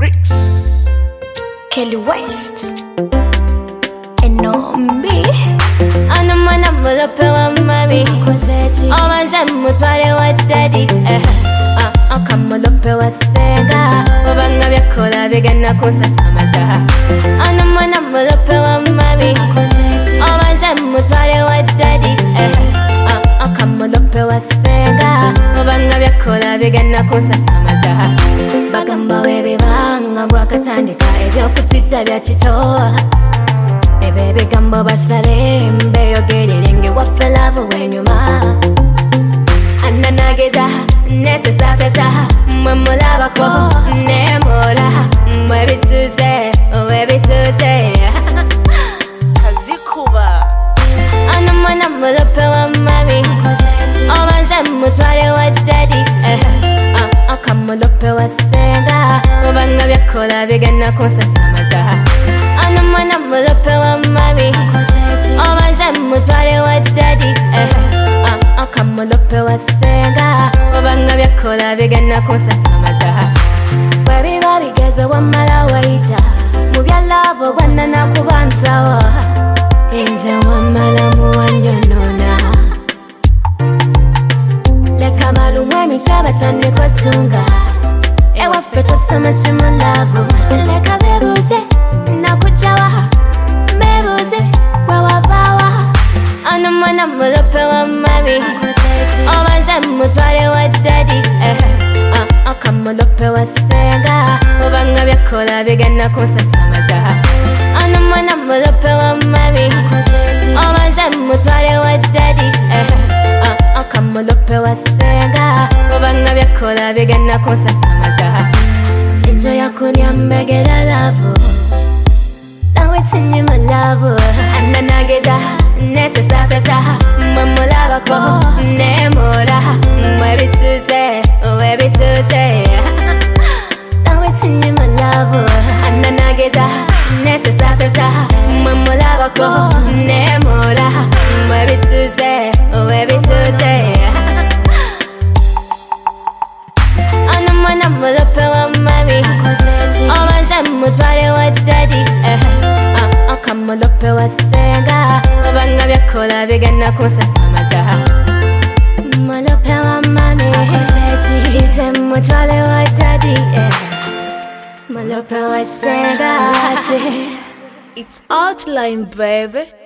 Kelly West enombi anamana mulopewa mami omanze mutwale wa daddy akamulopewa senga obanga byakola bigana kunsasamaza anamana mulopewa mami omanze mutwale wa daddy akamulopewa senga obanga byakola bigana kunsasamaza bagamba webibanga gwakatandika ebyokutijja byakitoa ebe bigambo basale mbeyogerere waffe love wenyuma ananageza nesesasesa mwe mulabako nemola mwebituze kazikuba anamwana mulopewa mami obanze mutwale wa daddy akamulopewa senga obanga byakola bigana kunsasamaza anamwana mulopewa mami obanze mutwale wa daddy akamulopewa senga obanga byakola bigana kunsasamaza bwebiba bigeze wamala wayita mu byalabo gwanna nakubanzawo enze wamala muwanyonona leka balumu emitwe batandika osunga ewaffe tosoma kimulavu leka bebuuze nakujawa bebuuze wewavawa anamwana mulopewa mami obanze mutwale wa daddy akamulopewa senga obanga byakola bigana kunsasamaza anamwana mulopewa mami obanze mutwale wa daddy akamulopewa senga obanga byakola bigana kunsasamaza enjo yakunya mbegera lavu nawetinyima lavu ananageza nesesasesa mwe mulabako nemola mwebituze nawetinyima lavu ananageza nesesasesa mwe mulabako nemola mwebituze anamwana mulopewa mami obanze mutwale wa daddy akamulopewa senga obanga byakola bigana kunsasamaza mulopewa mami ize mutwale wa daddy mulopewa senga It's outline, baby.